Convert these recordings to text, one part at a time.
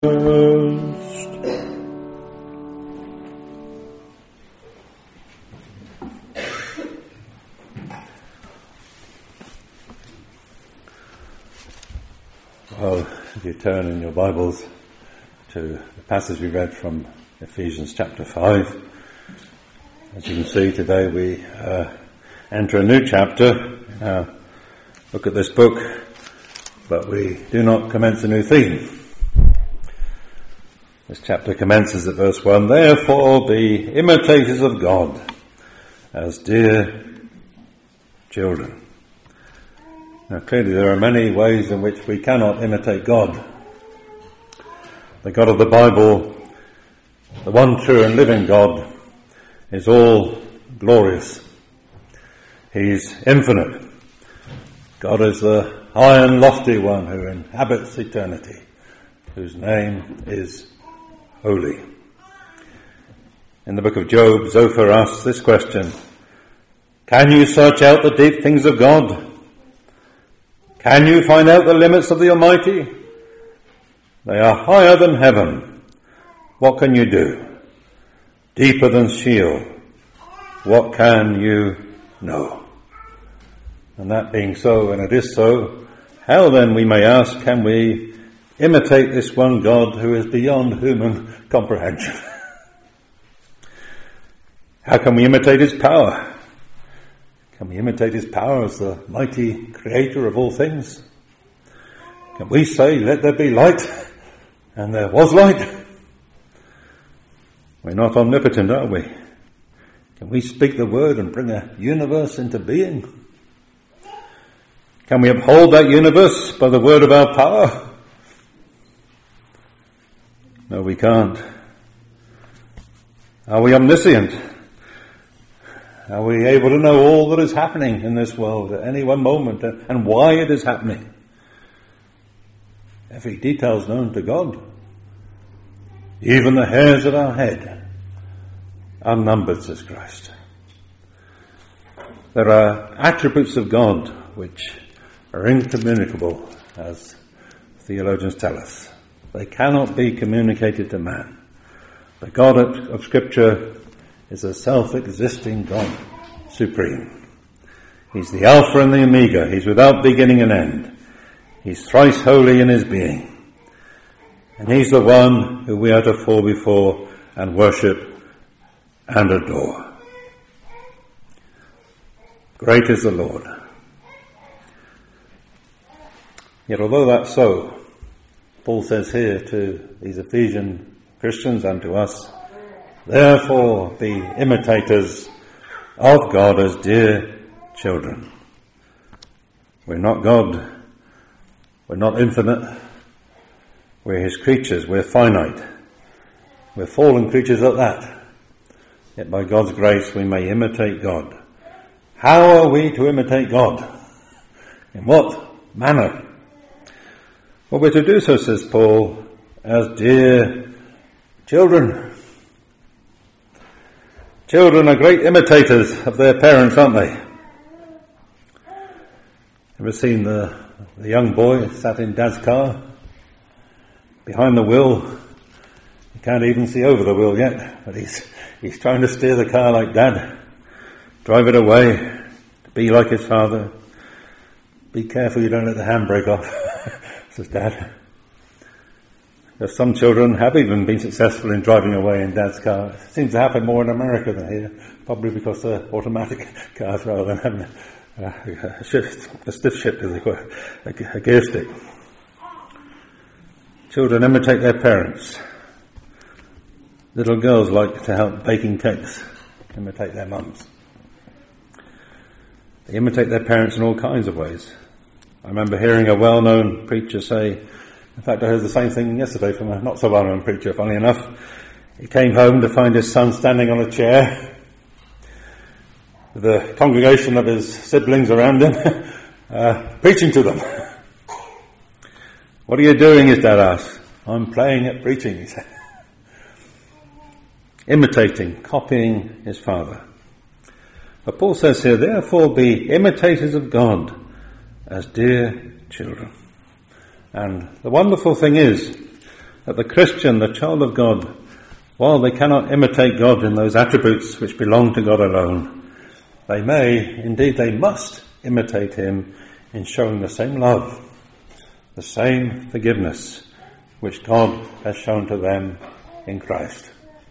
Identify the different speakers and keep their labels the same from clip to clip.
Speaker 1: Well, if you turn in your Bibles to the passage we read from Ephesians chapter 5, as you can see today we enter a new chapter. Look at this book, but we do not commence a new theme. This chapter commences at verse 1, "Therefore be imitators of God as dear children." Now clearly there are many ways in which we cannot imitate God. The God of the Bible, the one true and living God, is all glorious. He's infinite. God is the high and lofty one who inhabits eternity, whose name is holy. In the book of Job, Zophar asks this question, "Can you search out the deep things of God? Can you find out the limits of the Almighty? They are higher than heaven. What can you do? Deeper than Sheol. What can you know?" And that being so, and it is so, how then, we may ask, can we imitate this one God who is beyond human comprehension? How can we imitate his power? Can we imitate his power as the mighty creator of all things? Can we say, "Let there be light," and there was light? We're not omnipotent, are we? Can we speak the word and bring a universe into being? Can we uphold that universe by the word of our power? No, we can't. Are we omniscient? Are we able to know all that is happening in this world at any one moment and why it is happening? Every detail is known to God. Even the hairs of our head are numbered, says Christ. There are attributes of God which are incommunicable, as theologians tell us. They cannot be communicated to man. The God of Scripture is a self-existing God, supreme. He's the Alpha and the Omega. He's without beginning and end. He's thrice holy in his being. And he's the one who we are to fall before and worship and adore. Great is the Lord. Yet although that's so, Paul says here to these Ephesian Christians and to us, "Therefore be imitators of God as dear children." We're not God. We're not infinite. We're his creatures. We're finite. We're fallen creatures at that. Yet by God's grace we may imitate God. How are we to imitate God? In what manner? Well, we're to do so, says Paul, as dear children. Children are great imitators of their parents, aren't they? Ever seen the young boy sat in Dad's car? Behind the wheel. He can't even see over the wheel yet, but he's trying to steer the car like Dad. Drive it away, to be like his father. Be careful you don't let the handbrake off, says Dad. There's some children have even been successful in driving away in Dad's car. It seems to happen more in America than here, probably because they're automatic cars rather than having a stiff shift, as they call it, a gear stick. Children imitate their parents. Little girls like to help baking cakes, imitate their mums. They imitate their parents in all kinds of ways. I remember hearing a well-known preacher say, in fact I heard the same thing yesterday from a not so well-known preacher, funny enough. He came home to find his son standing on a chair with a congregation of his siblings around him, preaching to them. "What are you doing?" his dad asked. "I'm playing at preaching," he said. Imitating, copying his father. But Paul says here, "Therefore be imitators of God as dear children." And the wonderful thing is that the Christian, the child of God, while they cannot imitate God in those attributes which belong to God alone, they may, indeed they must, imitate him in showing the same love, the same forgiveness which God has shown to them in Christ.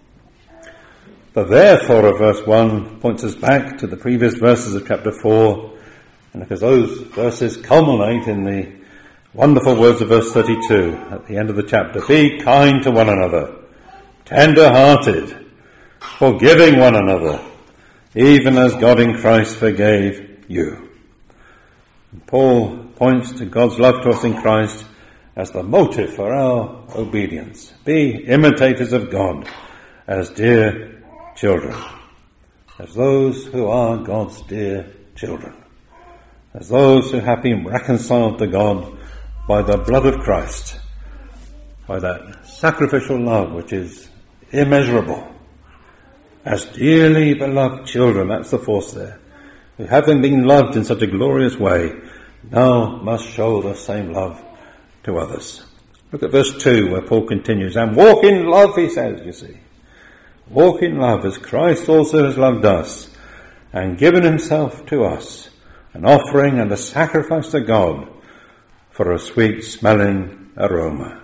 Speaker 1: The therefore of verse 1 points us back to the previous verses of chapter 4, and because those verses culminate in the wonderful words of verse 32 at the end of the chapter. Be kind to one another, tender-hearted, forgiving one another, even as God in Christ forgave you. And Paul points to God's love to us in Christ as the motive for our obedience. Be imitators of God as dear children, as those who are God's dear children, as those who have been reconciled to God by the blood of Christ, by that sacrificial love which is immeasurable, as dearly beloved children. That's the force there, who having been loved in such a glorious way, now must show the same love to others. Look at verse 2 where Paul continues, and walk in love, he says, you see. Walk in love as Christ also has loved us and given himself to us, an offering and a sacrifice to God for a sweet smelling aroma.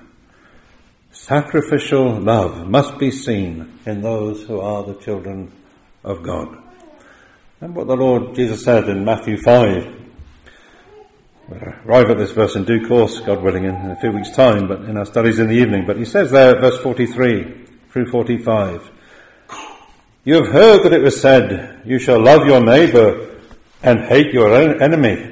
Speaker 1: Sacrificial love must be seen in those who are the children of God. And what the Lord Jesus said in Matthew 5. We'll arrive at this verse in due course, God willing, in a few weeks' time, but in our studies in the evening. But he says there at verse 43 through 45, you have heard that it was said, you shall love your neighbour and hate your enemy.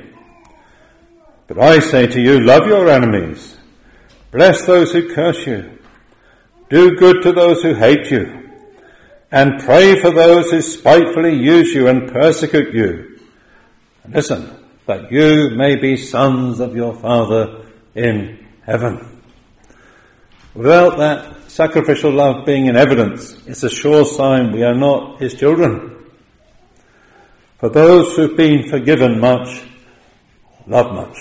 Speaker 1: But I say to you, love your enemies. Bless those who curse you. Do good to those who hate you. And pray for those who spitefully use you and persecute you. And listen, that you may be sons of your Father in heaven. Without that sacrificial love being in evidence, it's a sure sign we are not his children. For those who've been forgiven much, love much.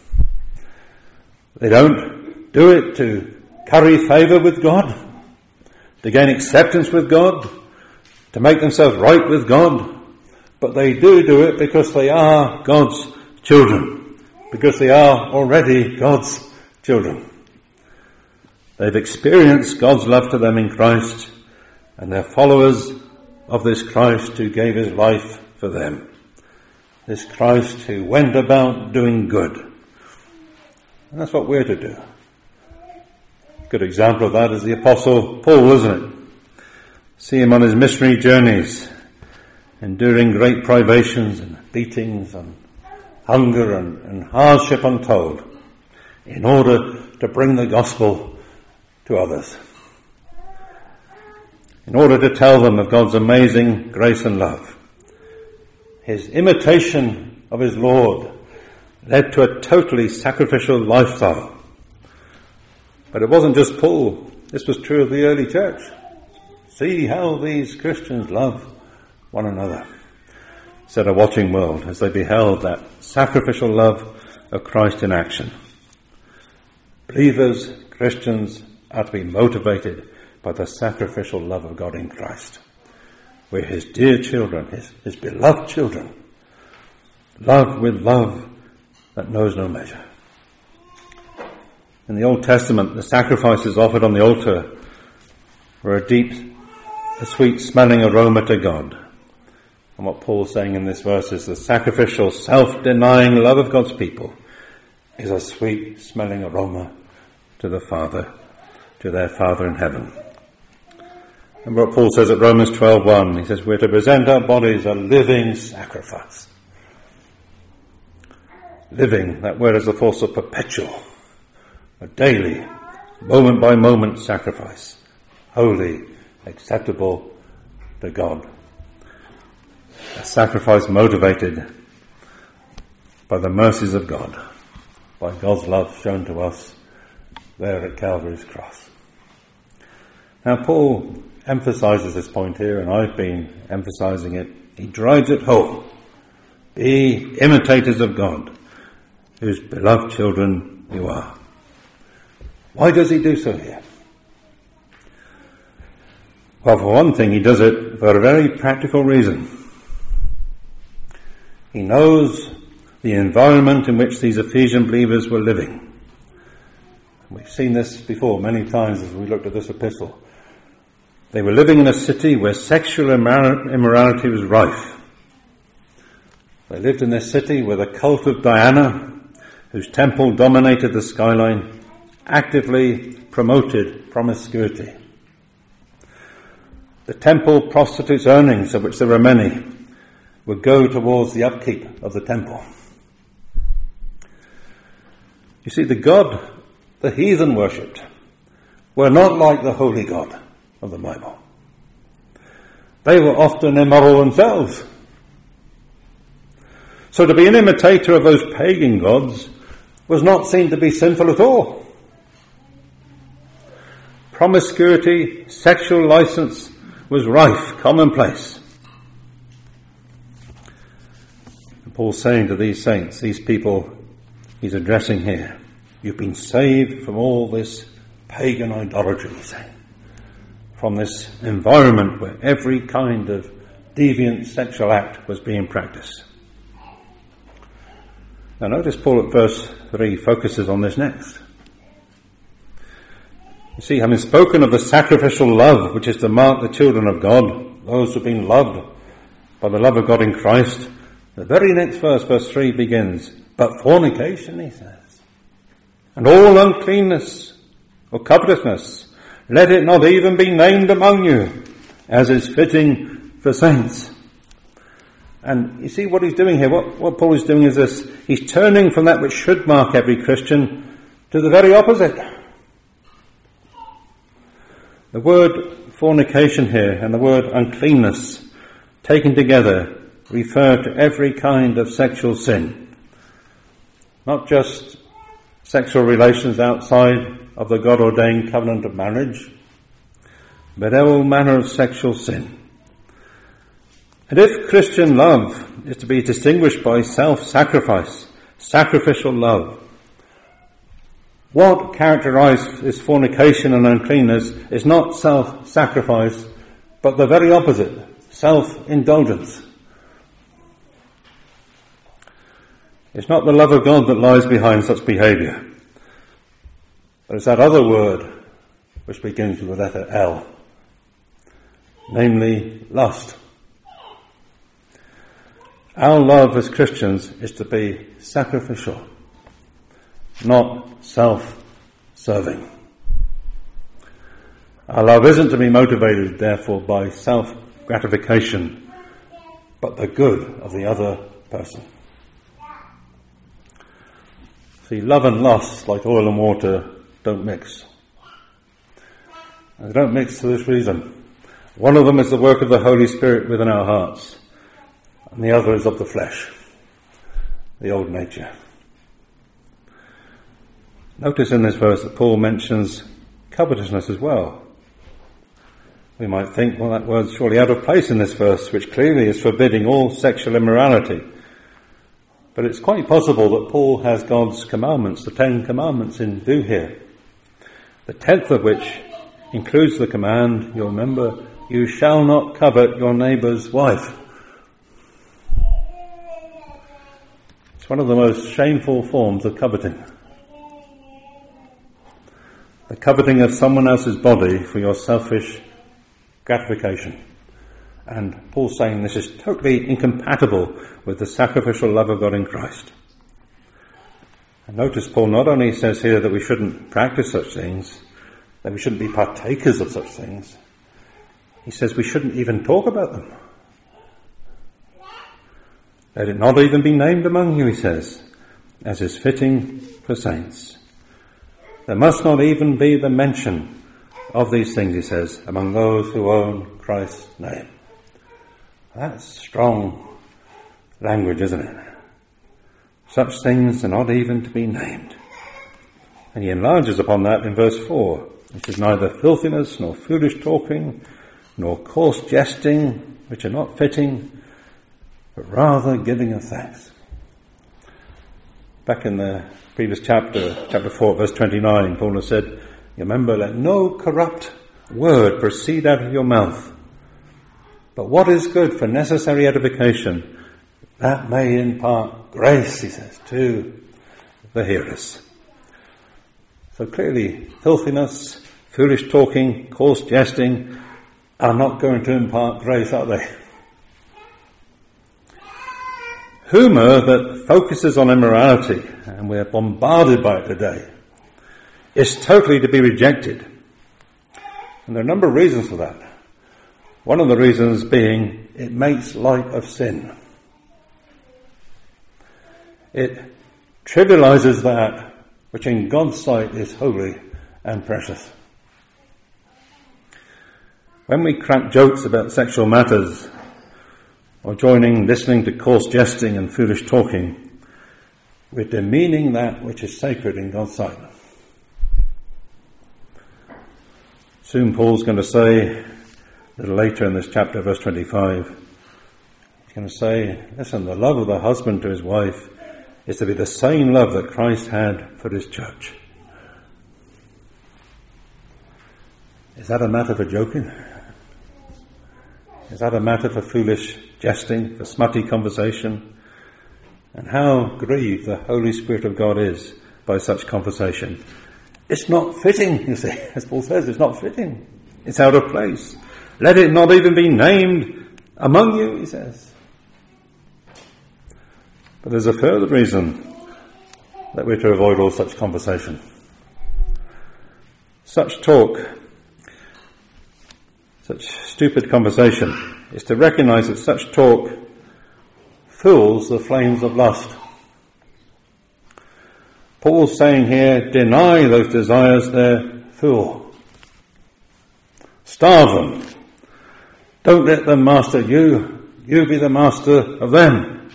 Speaker 1: They don't do it to curry favour with God, to gain acceptance with God, to make themselves right with God, but they do it because they are God's children, because they are already God's children. They've experienced God's love to them in Christ, and they're followers of this Christ who gave his life for them. This Christ who went about doing good. And that's what we're to do. A good example of that is the Apostle Paul, isn't it? See him on his missionary journeys, enduring great privations and beatings and hunger and hardship untold, in order to bring the gospel to others, in order to tell them of God's amazing grace and love. His imitation of his Lord led to a totally sacrificial lifestyle. But it wasn't just Paul. This was true of the early church. See how these Christians love one another, said a watching world as they beheld that sacrificial love of Christ in action. Believers, Christians, are to be motivated by the sacrificial love of God in Christ. We're his dear children, his beloved children, loved with love that knows no measure. In the Old Testament, the sacrifices offered on the altar were a sweet smelling aroma to God. And what Paul's saying in this verse is the sacrificial, self-denying love of God's people is a sweet smelling aroma to the Father, to their Father in heaven. And what Paul says at Romans 12:1, he says we're to present our bodies a living sacrifice. Living, that word is the force of perpetual, a daily, moment by moment sacrifice, holy, acceptable to God. A sacrifice motivated by the mercies of God, by God's love shown to us there at Calvary's cross. Now Paul emphasizes this point here, and I've been emphasizing it. He drives it home. Be imitators of God, whose beloved children you are. Why does he do so here? Well, for one thing, he does it for a very practical reason. He knows the environment in which these Ephesian believers were living. We've seen this before many times as we looked at this epistle. They were living in a city where sexual immorality was rife. They lived in this city where the cult of Diana, whose temple dominated the skyline, actively promoted promiscuity. The temple prostitutes' earnings, of which there were many, would go towards the upkeep of the temple. You see, the God the heathen worshipped were not like the holy God of the Bible. They were often immoral themselves. So to be an imitator of those pagan gods was not seen to be sinful at all. Promiscuity, sexual license was rife, commonplace. And Paul's saying to these saints, these people he's addressing here, you've been saved from all this pagan idolatry, he's saying. From this environment where every kind of deviant sexual act was being practiced. Now notice Paul at verse 3 focuses on this next. You see, having spoken of the sacrificial love which is to mark the children of God, those who have been loved by the love of God in Christ, the very next verse, verse 3 begins, but fornication, he says, and all uncleanness or covetousness, let it not even be named among you, as is fitting for saints. And you see what he's doing here, what Paul is doing is this, he's turning from that which should mark every Christian to the very opposite. The word fornication here and the word uncleanness, taken together, refer to every kind of sexual sin. Not just sexual relations outside of the God-ordained covenant of marriage, but all manner of sexual sin. And if Christian love is to be distinguished by self-sacrifice, sacrificial love, what characterizes fornication and uncleanness is not self-sacrifice, but the very opposite, self-indulgence. It's not the love of God that lies behind such behaviour, but it's that other word which begins with the letter L, namely lust. Our love as Christians is to be sacrificial, not self-serving. Our love isn't to be motivated, therefore, by self-gratification, but the good of the other person. See, love and lust, like oil and water, don't mix. And they don't mix for this reason. One of them is the work of the Holy Spirit within our hearts, and the other is of the flesh, the old nature. Notice in this verse that Paul mentions covetousness as well. We might think, well, that word's surely out of place in this verse, which clearly is forbidding all sexual immorality. But it's quite possible that Paul has God's commandments, the 10 commandments in view here. The 10th of which includes the command, you'll remember, you shall not covet your neighbour's wife. It's one of the most shameful forms of coveting. The coveting of someone else's body for your selfish gratification. And Paul's saying this is totally incompatible with the sacrificial love of God in Christ. And notice Paul not only says here that we shouldn't practice such things, that we shouldn't be partakers of such things, he says we shouldn't even talk about them. Let it not even be named among you, he says, as is fitting for saints. There must not even be the mention of these things, he says, among those who own Christ's name. That's strong language, isn't it? Such things are not even to be named. And he enlarges upon that in verse 4. Which is neither filthiness, nor foolish talking, nor coarse jesting, which are not fitting, but rather giving of thanks. Back in the previous chapter 4, verse 29, Paul has said, remember, let no corrupt word proceed out of your mouth. But what is good for necessary edification, that may impart grace, he says, to the hearers. So clearly, filthiness, foolish talking, coarse jesting are not going to impart grace, are they? Humour that focuses on immorality, and we're bombarded by it today, is totally to be rejected. And there are a number of reasons for that. One of the reasons being it makes light of sin. It trivializes that which in God's sight is holy and precious. When we crack jokes about sexual matters, or listening to coarse jesting and foolish talking, we're demeaning that which is sacred in God's sight. Soon Paul's going to say, a little later in this chapter, verse 25, he's going to say, listen, the love of the husband to his wife is to be the same love that Christ had for his church. Is that a matter for joking? Is that a matter for foolish jesting, for smutty conversation? And how grieved the Holy Spirit of God is by such conversation. It's not fitting, you see. As Paul says, it's not fitting. It's out of place. Let it not even be named among you, he says. But there's a further reason that we're to avoid all such conversation. Such talk, such stupid conversation, is to recognize that such talk fuels the flames of lust. Paul's saying here, deny those desires their fuel. Starve them. Don't let them master you. You be the master of them.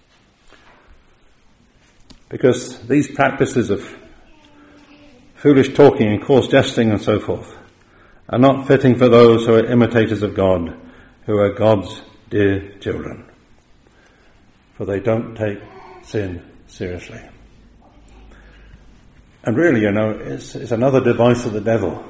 Speaker 1: Because these practices of foolish talking and coarse jesting and so forth are not fitting for those who are imitators of God, who are God's dear children. For they don't take sin seriously. And really, it's another device of the devil.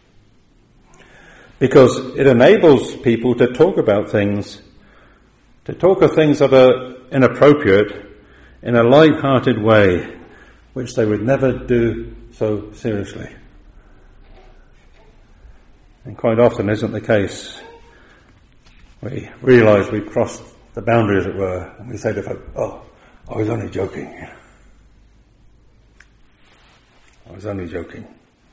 Speaker 1: Because it enables people to talk about things, to talk of things that are inappropriate in a light-hearted way, which they would never do so seriously. And quite often isn't the case. We realise we've crossed the boundary, as it were, and we say to folk, oh, I was only joking. I was only joking.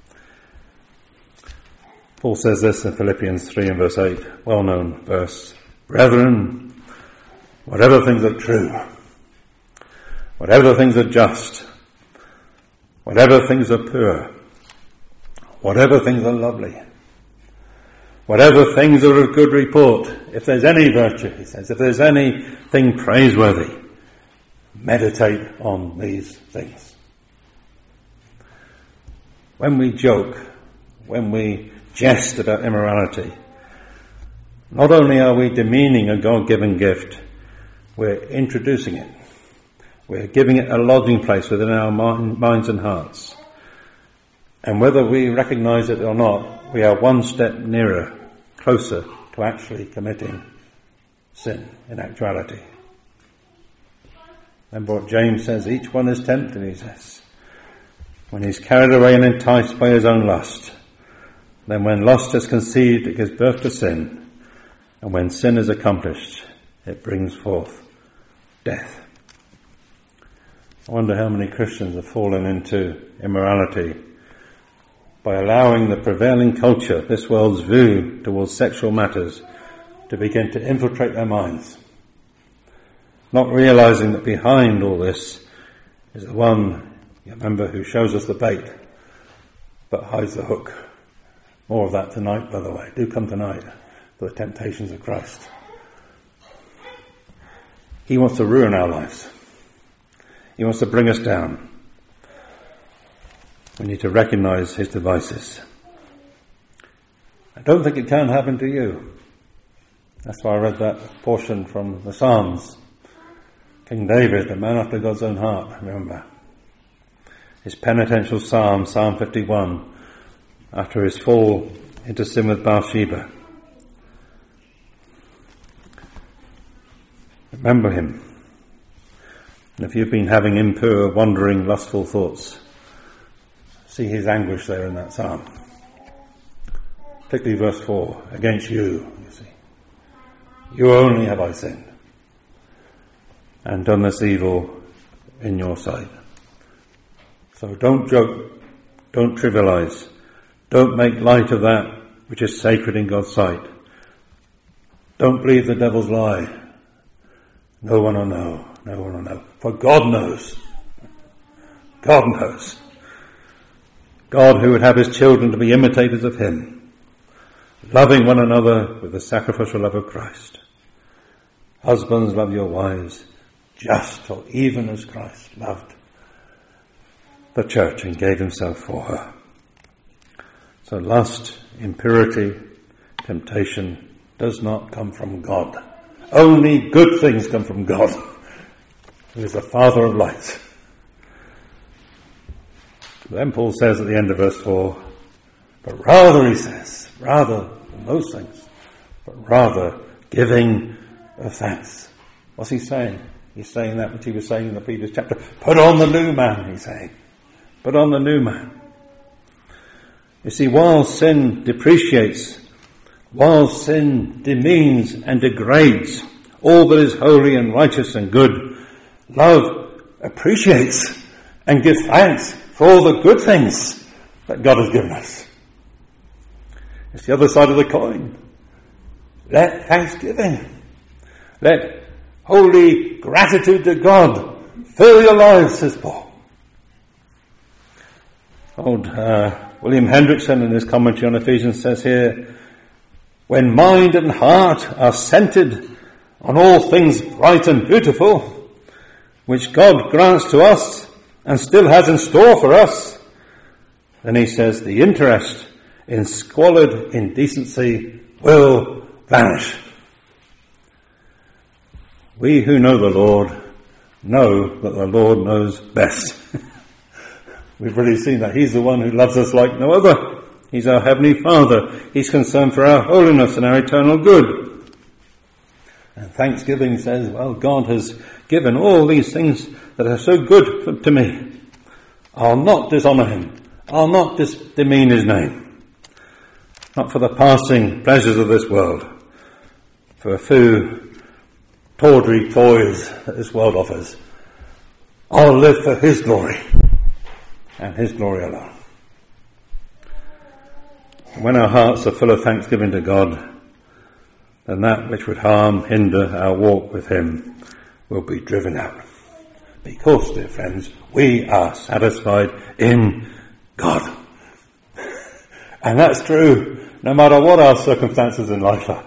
Speaker 1: Paul says this in Philippians 3 and verse 8, well-known verse. Brethren, whatever things are true, whatever things are just, whatever things are pure, whatever things are lovely, whatever things are of good report, if there's any virtue, he says, if there's anything praiseworthy, meditate on these things. When we joke, when we jest about immorality, not only are we demeaning a God-given gift, we're introducing it. We're giving it a lodging place within our minds and hearts. And whether we recognize it or not, we are one step closer to actually committing sin in actuality. Remember what James says, each one is tempted, he says, when he's carried away and enticed by his own lust. Then when lust is conceived, it gives birth to sin. And when sin is accomplished, it brings forth death. I wonder how many Christians have fallen into immorality by allowing the prevailing culture, this world's view towards sexual matters, to begin to infiltrate their minds. Not realizing that behind all this is the one, you remember, who shows us the bait, but hides the hook. More of that tonight, by the way. Do come tonight for the temptations of Christ. He wants to ruin our lives. He wants to bring us down. We need to recognize his devices. I don't think it can happen to you. That's why I read that portion from the Psalms. King David, the man after God's own heart, remember. His penitential psalm, Psalm 51, after his fall into sin with Bathsheba. Remember him. And if you've been having impure, wandering, lustful thoughts, see his anguish there in that psalm. Particularly verse 4, against you see. You only have I sinned and done this evil in your sight. So don't joke, don't trivialize, don't make light of that which is sacred in God's sight. Don't believe the devil's lie. No one will know, no one will know. For God knows. God knows. God who would have his children to be imitators of him, loving one another with the sacrificial love of Christ. Husbands, love your wives, just or even as Christ loved the church and gave himself for her. So lust, impurity, temptation does not come from God. Only good things come from God, who is the Father of lights. Then Paul says at the end of verse 4, but rather, he says, rather than those things, but rather giving of thanks. What's he saying? He's saying that which he was saying in the previous chapter. Put on the new man, he's saying. Put on the new man. You see, while sin depreciates, while sin demeans and degrades all that is holy and righteous and good, love appreciates and gives thanks for all the good things that God has given us. It's the other side of the coin. Let thanksgiving, let holy gratitude to God fill your lives, says Paul. Old William Hendrickson in his commentary on Ephesians says here, when mind and heart are centered on all things bright and beautiful, which God grants to us and still has in store for us, then he says the interest in squalid indecency will vanish. We who know the Lord know that the Lord knows best. We've really seen that. He's the one who loves us like no other. He's our Heavenly Father. He's concerned for our holiness and our eternal good. And thanksgiving says, well, God has given all these things that are so good to me. I'll not dishonour him. I'll not demean his name. Not for the passing pleasures of this world. For a few tawdry toys that this world offers. I'll live for his glory. And his glory alone. When our hearts are full of thanksgiving to God, then that which would harm, hinder our walk with him will be driven out. Because, dear friends, we are satisfied in God. And that's true no matter what our circumstances in life are.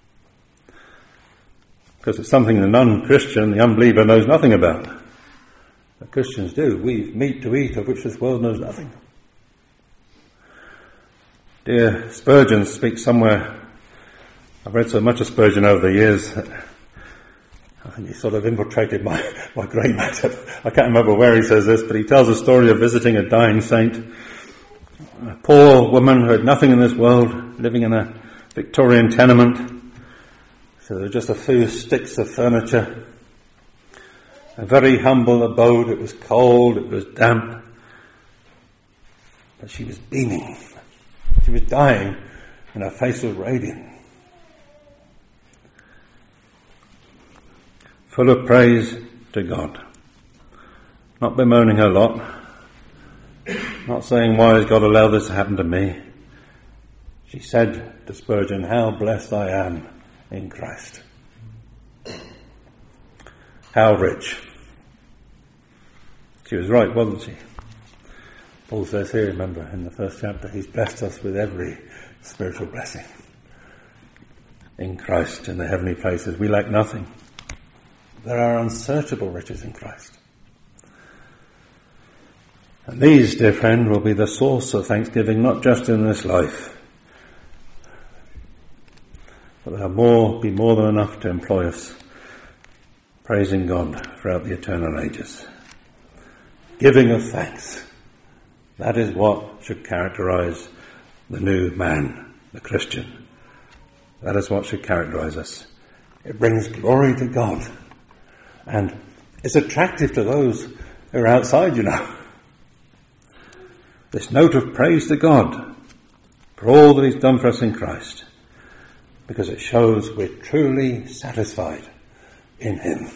Speaker 1: Because it's something the non-Christian, the unbeliever, knows nothing about. The Christians do. We've meat to eat of which this world knows nothing. Dear Spurgeon speaks somewhere. I've read so much of Spurgeon over the years. I think he sort of infiltrated my great matter. I can't remember where he says this, but he tells a story of visiting a dying saint. A poor woman who had nothing in this world, living in a Victorian tenement. So there were just a few sticks of furniture. A very humble abode. It was cold, it was damp. But she was beaming. She was dying, and her face was radiant. Full of praise to God. Not bemoaning her lot. Not saying, why has God allowed this to happen to me? She said to Spurgeon, how blessed I am in Christ. How rich. She was right, wasn't she? Paul says here, remember, in the first chapter, he's blessed us with every spiritual blessing. In Christ, in the heavenly places, we lack nothing. There are unsearchable riches in Christ. And these, dear friend, will be the source of thanksgiving, not just in this life, but they'll be more than enough to employ us praising God throughout the eternal ages. Giving of thanks. That is what should characterize the new man the Christian. That is what should characterize us. It brings glory to God. And it's attractive to those who are outside, This note of praise to God for all that he's done for us in Christ. Because it shows we're truly satisfied in him.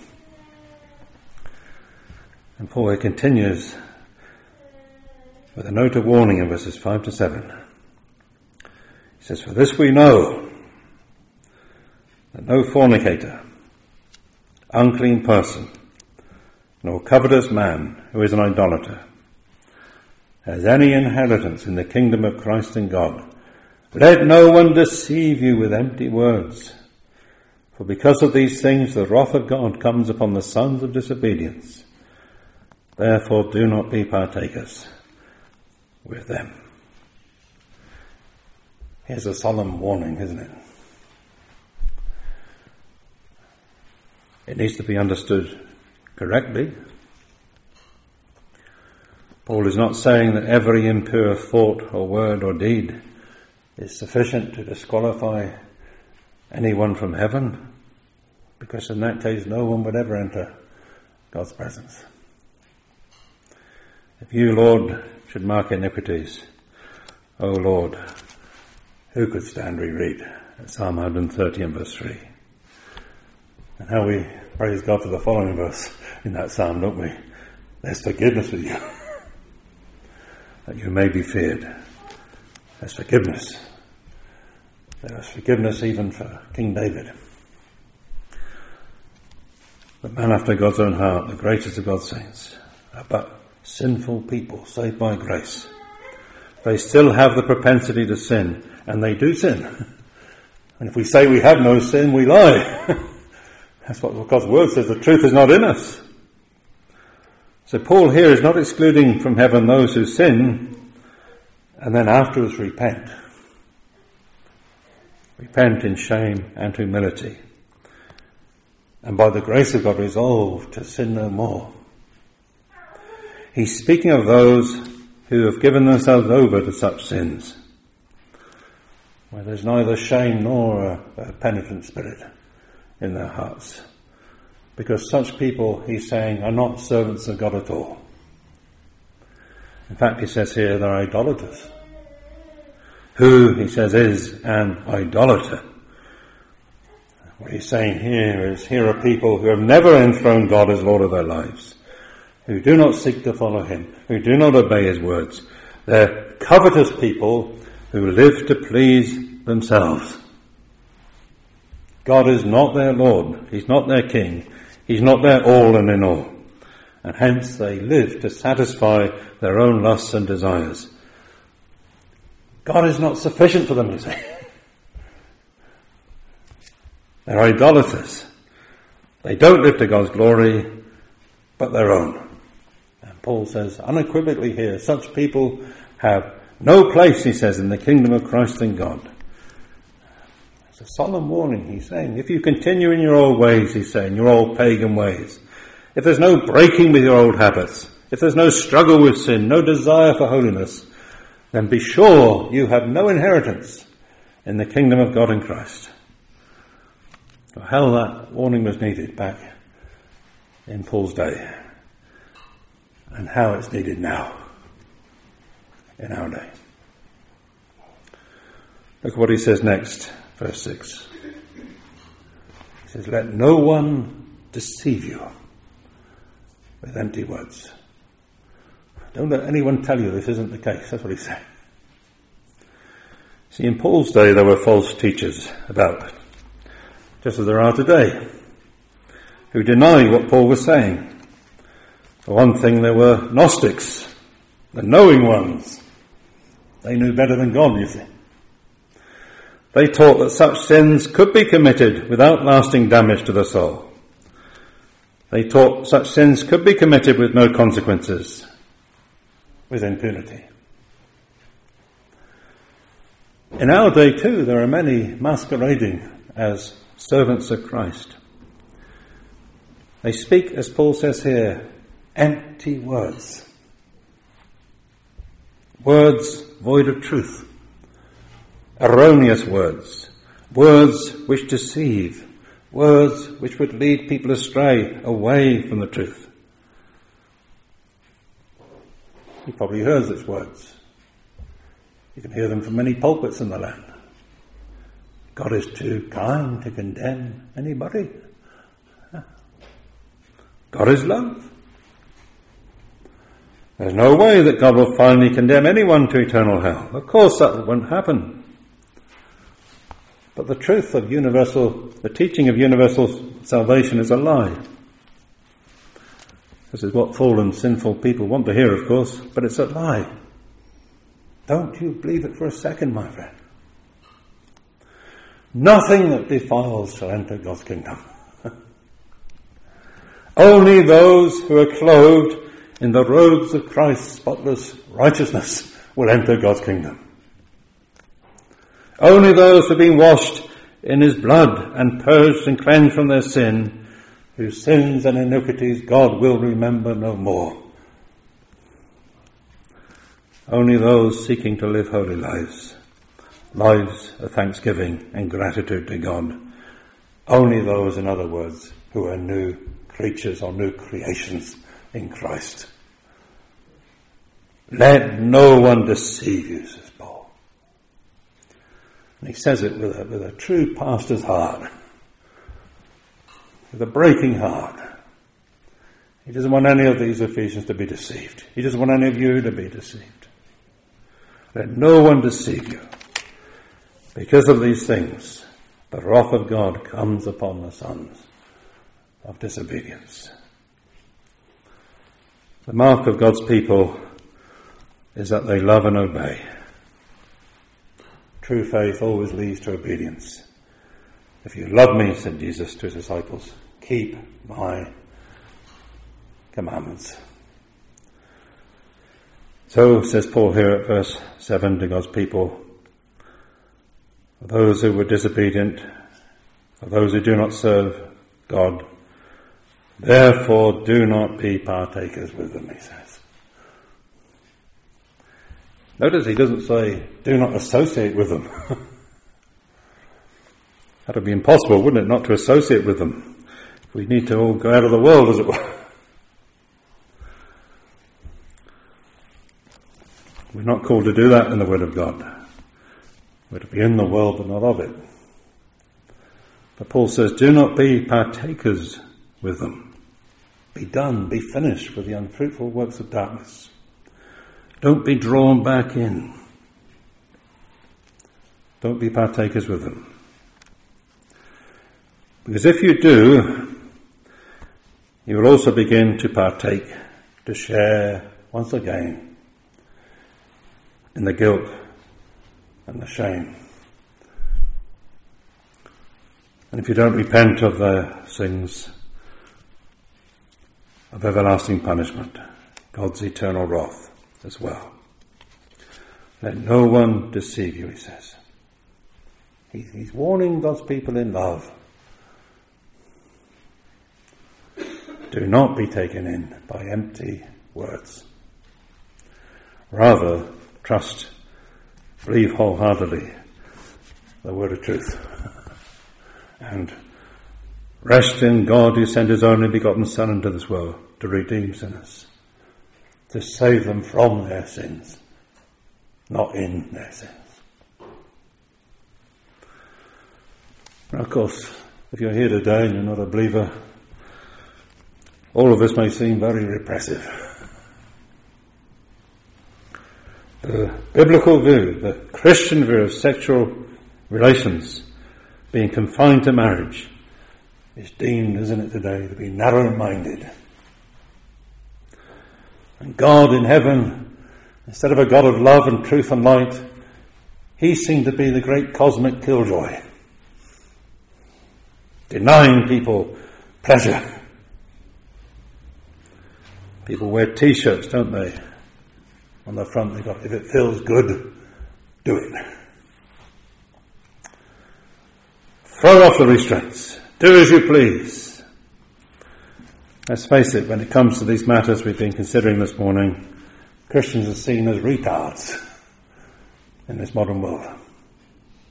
Speaker 1: And Paul continues with a note of warning in verses 5 to 7. He says, "For this we know, that no fornicator, unclean person, nor covetous man who is an idolater, has any inheritance in the kingdom of Christ and God. Let no one deceive you with empty words. For because of these things the wrath of God comes upon the sons of disobedience. Therefore do not be partakers with them." Here's a solemn warning, isn't it? It needs to be understood correctly. Paul is not saying that every impure thought or word or deed is sufficient to disqualify anyone from heaven, because in that case no one would ever enter God's presence. If you, Lord, should mark iniquities, O Lord, who could stand, we read at Psalm 130 and verse 3. And how we praise God for the following verse in that psalm, don't we? There's forgiveness with you, that you may be feared. There's forgiveness. There is forgiveness even for King David. The man after God's own heart, the greatest of God's saints, are but sinful people saved by grace. They still have the propensity to sin, and they do sin. And if we say we have no sin, we lie. That's what God's word says. The truth is not in us. So Paul here is not excluding from heaven those who sin and then afterwards repent. Repent in shame and humility. And by the grace of God resolve to sin no more. He's speaking of those who have given themselves over to such sins, where there's neither shame nor a penitent spirit in their hearts. Because such people, he's saying, are not servants of God at all. In fact, he says here, they're idolaters. Who, he says, is an idolater. What he's saying here is, here are people who have never enthroned God as Lord of their lives, who do not seek to follow him, who do not obey his words. They're covetous people who live to please themselves. God is not their Lord. He's not their King. He's not their all and in all. And hence they live to satisfy their own lusts and desires. God is not sufficient for them, you see. They're idolaters. They don't live to God's glory, but their own. And Paul says unequivocally here, such people have no place, he says, in the kingdom of Christ and God. It's a solemn warning, he's saying. If you continue in your old ways, he's saying, your old pagan ways, if there's no breaking with your old habits, if there's no struggle with sin, no desire for holiness, then be sure you have no inheritance in the kingdom of God in Christ. How that warning was needed back in Paul's day, and how it's needed now in our day. Look what he says next, verse 6. He says, let no one deceive you with empty words. Don't let anyone tell you this isn't the case. That's what he's saying. See, in Paul's day there were false teachers about, just as there are today, who deny what Paul was saying. For one thing, there were Gnostics, the knowing ones. They knew better than God, you see. They taught that such sins could be committed without lasting damage to the soul. They taught such sins could be committed with no consequences, with impunity. In our day too, there are many masquerading as servants of Christ. They speak, as Paul says here, empty words. Words void of truth. erroneous words, words which deceive, words which would lead people astray, away from the truth. You probably heard such words. You can hear them from many pulpits in the land. God is too kind to condemn anybody. God is love. There's no way that God will finally condemn anyone to eternal hell. Of course that won't happen. But the teaching of universal salvation is a lie. This is what fallen, sinful people want to hear, of course, but it's a lie. Don't you believe it for a second, my friend. Nothing that defiles shall enter God's kingdom. Only those who are clothed in the robes of Christ's spotless righteousness will enter God's kingdom. Only those who have been washed in his blood and purged and cleansed from their sin, whose sins and iniquities God will remember no more. Only those seeking to live holy lives of thanksgiving and gratitude to God. Only those, in other words, who are new creatures or new creations in Christ. Let no one deceive you, says Paul. And he says it with a true pastor's heart, with a breaking heart. He doesn't want any of these Ephesians to be deceived. He doesn't want any of you to be deceived. Let no one deceive you. Because of these things, the wrath of God comes upon the sons of disobedience. The mark of God's people is that they love and obey. True faith always leads to obedience. If you love me, said Jesus to his disciples, keep my commandments. So, says Paul here at verse 7 to God's people, for those who were disobedient, for those who do not serve God, therefore do not be partakers with them, he says. Notice he doesn't say, do not associate with them. That would be impossible, wouldn't it, not to associate with them? We need to all go out of the world, as it were. We're not called to do that in the Word of God. We're to be in the world but not of it. But Paul says, do not be partakers with them. Be done, be finished with the unfruitful works of darkness. Don't be drawn back in. Don't be partakers with them. Because if you do, you will also begin to partake, to share once again in the guilt and the shame. And if you don't repent of their sins, of everlasting punishment, God's eternal wrath as well. Let no one deceive you, he says. He's warning God's people in love. Do not be taken in by empty words. Rather, trust, believe wholeheartedly the word of truth. And rest in God who sent his only begotten Son into this world to redeem sinners, to save them from their sins, not in their sins. Now, of course, if you're here today and you're not a believer, all of this may seem very repressive. The biblical view, the Christian view of sexual relations being confined to marriage is deemed, isn't it today, to be narrow-minded. And God in heaven, instead of a God of love and truth and light, he seemed to be the great cosmic killjoy, denying people pleasure. People wear t-shirts, don't they? On the front they've got, if it feels good, do it. Throw off the restraints. Do as you please. Let's face it, when it comes to these matters we've been considering this morning, Christians are seen as retards in this modern world.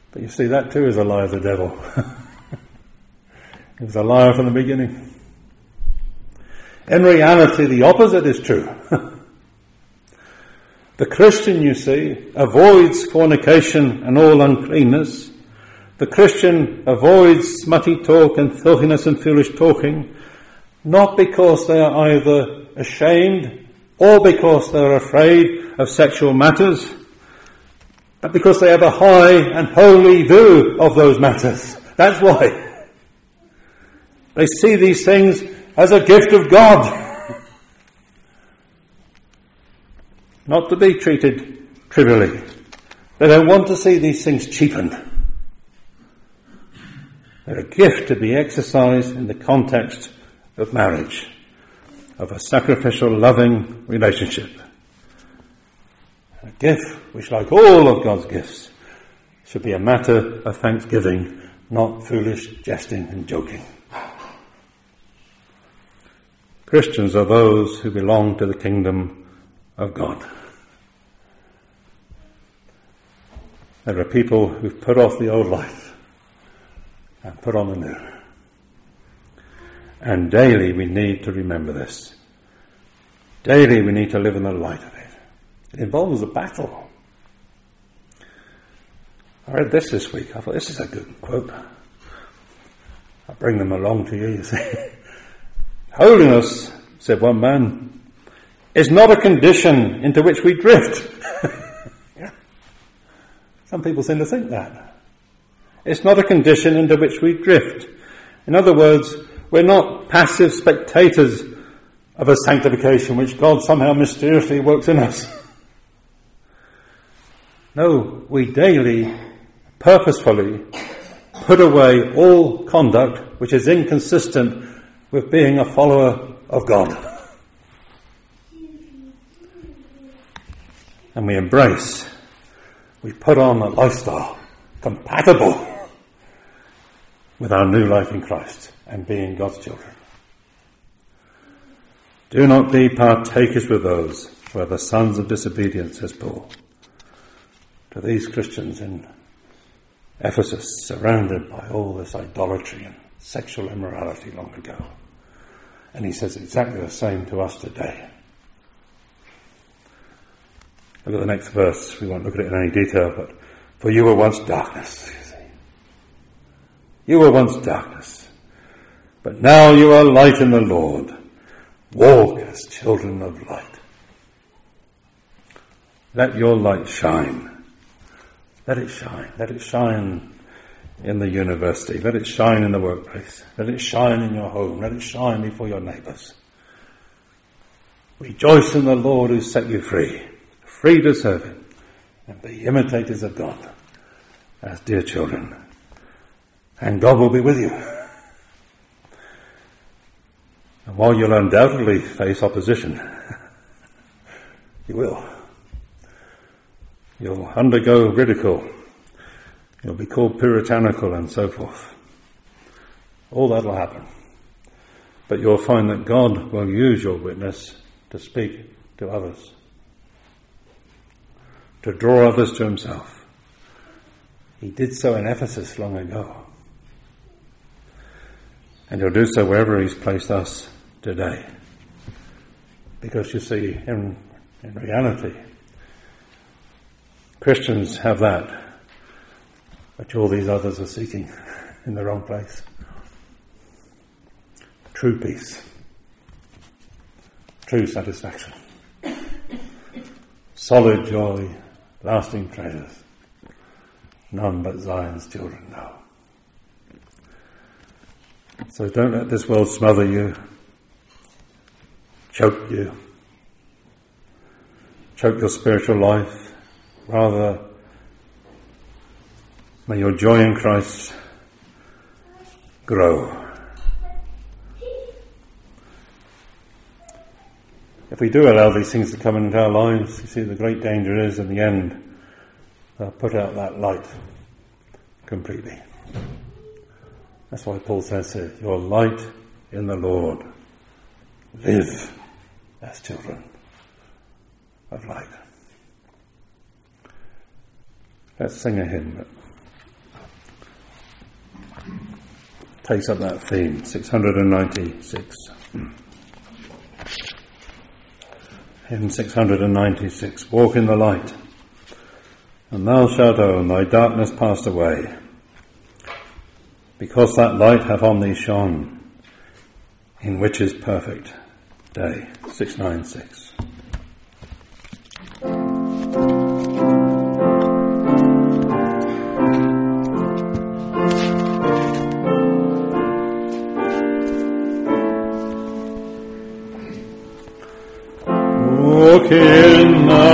Speaker 1: But you see, that too is a lie of the devil. He was a liar from the beginning. In reality, the opposite is true. The Christian, you see, avoids fornication and all uncleanness. The Christian avoids smutty talk and filthiness and foolish talking, not because they are either ashamed or because they are afraid of sexual matters, but because they have a high and holy view of those matters. That's why. They see these things as a gift of God, not to be treated trivially. They don't want to see these things cheapened. They're a gift to be exercised in the context of marriage, of a sacrificial, loving relationship. A gift which, like all of God's gifts, should be a matter of thanksgiving, not foolish jesting and joking. Christians are those who belong to the kingdom of God. There are people who've put off the old life and put on the new. And daily we need to remember this. Daily we need to live in the light of it. It involves a battle. I read this week. I thought, this is a good quote. I'll bring them along to you see. Holiness, said one man, is not a condition into which we drift. Yeah. Some people seem to think that. It's not a condition into which we drift. In other words, we're not passive spectators of a sanctification which God somehow mysteriously works in us. No, we daily, purposefully put away all conduct which is inconsistent with being a follower of God. And we embrace, we put on a lifestyle compatible with our new life in Christ and being God's children. Do not be partakers with those who are the sons of disobedience, says Paul to these Christians in Ephesus, surrounded by all this idolatry and sexual immorality long ago. And he says exactly the same to us today. Look at the next verse. We won't look at it in any detail, but for you were once darkness, you see. You were once darkness, but now you are light in the Lord. Walk as children of light. Let your light shine. Let it shine. Let it shine in the university. Let it shine in the workplace. Let it shine in your home. Let it shine before your neighbours. Rejoice in the Lord who set you free. Free to serve him. And be imitators of God as dear children. And God will be with you. And while you'll undoubtedly face opposition, you will. You'll undergo ridicule. You'll be called puritanical and so forth. All that will happen. But you'll find that God will use your witness to speak to others, to draw others to himself. He did so in Ephesus long ago. And he'll do so wherever he's placed us today. Because you see, in reality, Christians have that, which all these others are seeking in the wrong place. True peace. True satisfaction. Solid joy, lasting treasures. None but Zion's children know. So don't let this world smother you, choke you, choke your spiritual life. Rather, may your joy in Christ grow. If we do allow these things to come into our lives, you see the great danger is in the end, they'll put out that light completely. That's why Paul says here, your light in the Lord. Live as children of light. Let's sing a hymn that takes up that theme, 696. Hymn 696, walk in the light, and thou shalt own thy darkness passed away, because that light hath on thee shone, in which is perfect day. 696. Walk in the